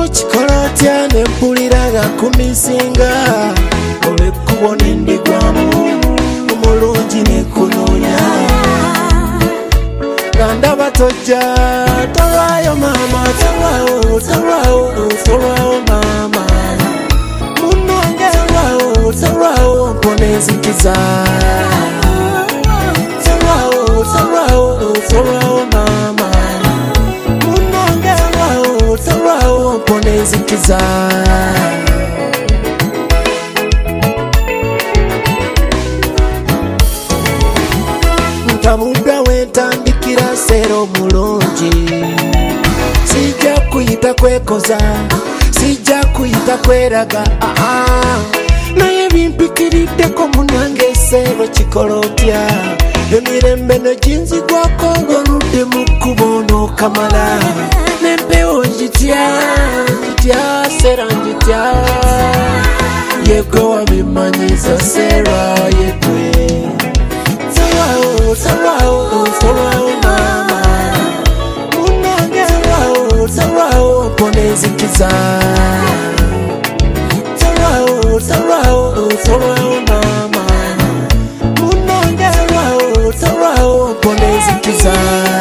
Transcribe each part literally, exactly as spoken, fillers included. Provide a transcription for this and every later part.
Chikorotya ne mpulira nga kumisinga olw'ekkubo ne ndigwamu omulungi ne kunoonya nga ndaba tojja tolwayo maama tolwawo tolwawo tolwawo maama munnange lwawo tolwawo mpona enzikiza tolwawo tolwawo tolwawo maama munnange lwawo tolwawo mpona enzikiza ntabudda wentandikira seera omulungi sijja kuyita kwekoza sijja kuyita kweraga aa naye bimpikiriddeko munange seero Chikorotya emirembe neginzigwako ng'oludde mu kkubo n'okamala n'empewo ngitya ngitya seera ngitya yegwe wabimanyiza seera yegwe tolwawo tolwawo tolwawo maama munnange lwawo tolwawo mpona enzikiza tolwawo tolwawo tolwawo maama munnange lwawo tolwawo mpona enzikiza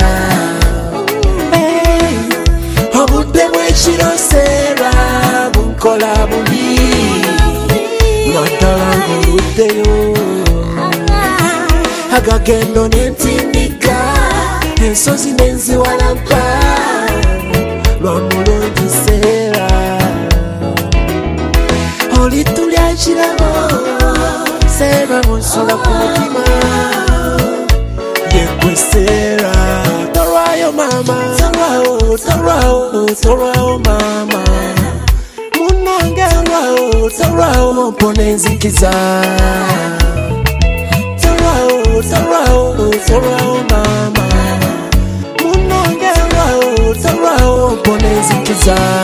obudde bw'ekiro seera bunkola bubi naddala ng'oluddeyo agagendo n'entindika ensozi n'enziwalampa lwa mulungi seera olitulya kirabo seera munsula ku mutima yegwe seera tolwayo maama tolwawo tolwawo tolwawo maama munnange lwawo tolwawo mpona enzikiza tolwawo tolwawo maama munnange lwawo tolwawo mpona enzikiza